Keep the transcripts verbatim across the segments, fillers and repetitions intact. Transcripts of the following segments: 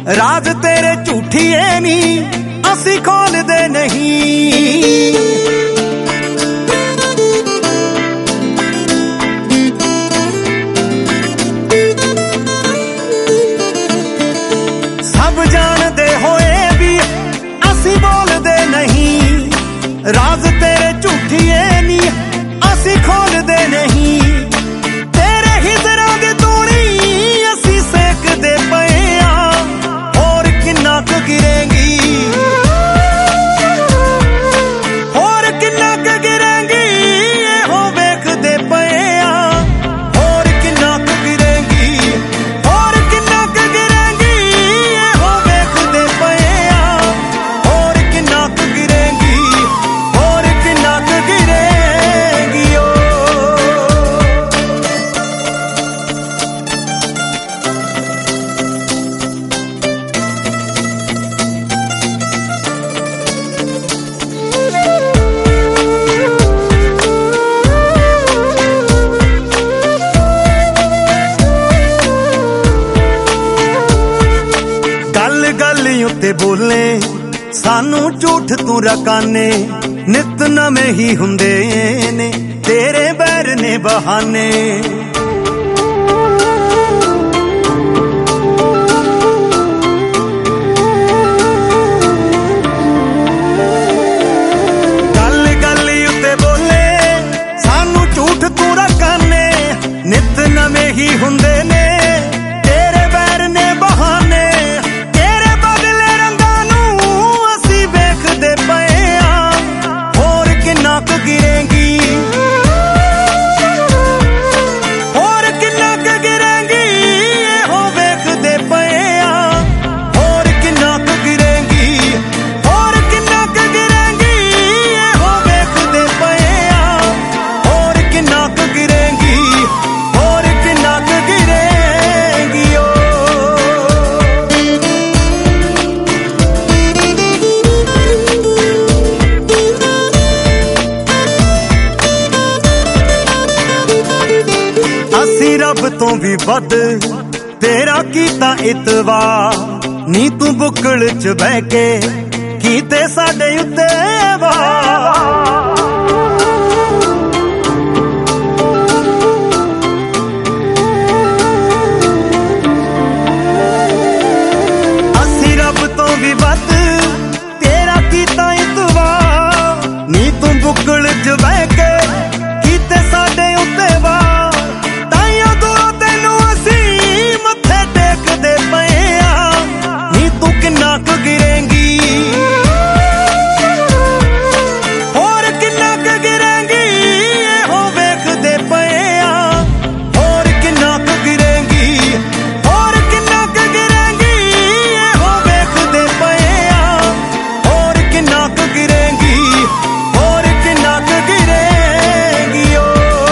राज तेरे झूठिए नी असी खोलदे नहीं। सब जानदे होए भी असी बोलदे नहीं। राज तेरे झूठिए नी असी खोलदे नहीं। तेरे ही जरा दी तूड़ी असी सेकदे पए आ। और किन्ना क गिरेंगी, और किन्ना क गिरेंगी हो वेखदे पए आ। और किन्ना क गिरेंगी, और किन्ना क गिरेंगी हो वेखदे पए आ। और किन्ना क गिरेंगी, और किन्ना क गिरेंगी ओ। गल गल उत्ते बोले सानू झूठ तू रकाने। नित नवे ही हुंदे ने तेरे बैर ने बहाने। गल गल उत्ते बोले सानू झूठ तू रकाने। नित नवे ही हुंदे ने तेरे बैर ने बहाने। गिरेंगी, और किन्ना क गिरेंगी हो वेखदे पए आ। और किन्ना क गिरेंगी, और किन्ना क गिरेंगी हो वेखदे पए आ। और किन्ना क गिरेंगी, और किन्ना क गिरेंगी ओ। असी रब तो भी वध तेरा कीता इतवार। नी तू बुकल च बह के कीते साडे उत्ते वार। असी रब तो भी वध तेरा कीता इतवार। नी तू बुकल च बह के कीते साडे उत्ते वार। किन्ना क गिरेंगी, और किन्ना क गिरेंगी हो वेखदे पए आ। और किन्ना क गिरेंगी, और किन्ना क गिरेंगी हो वेखदे पए आ। और किन्ना क गिरेंगी, और किन्ना क गिरेंगी ओ।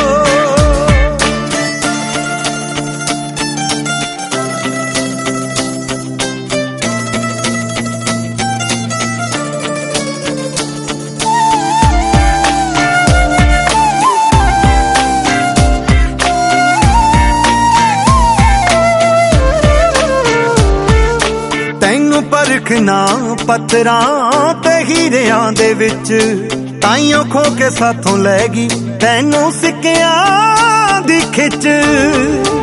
परखना पत्थरां ते हीरियां दे विच। ताइयों खो के साथों लै गई तैनू सिक्कियां दी खिच।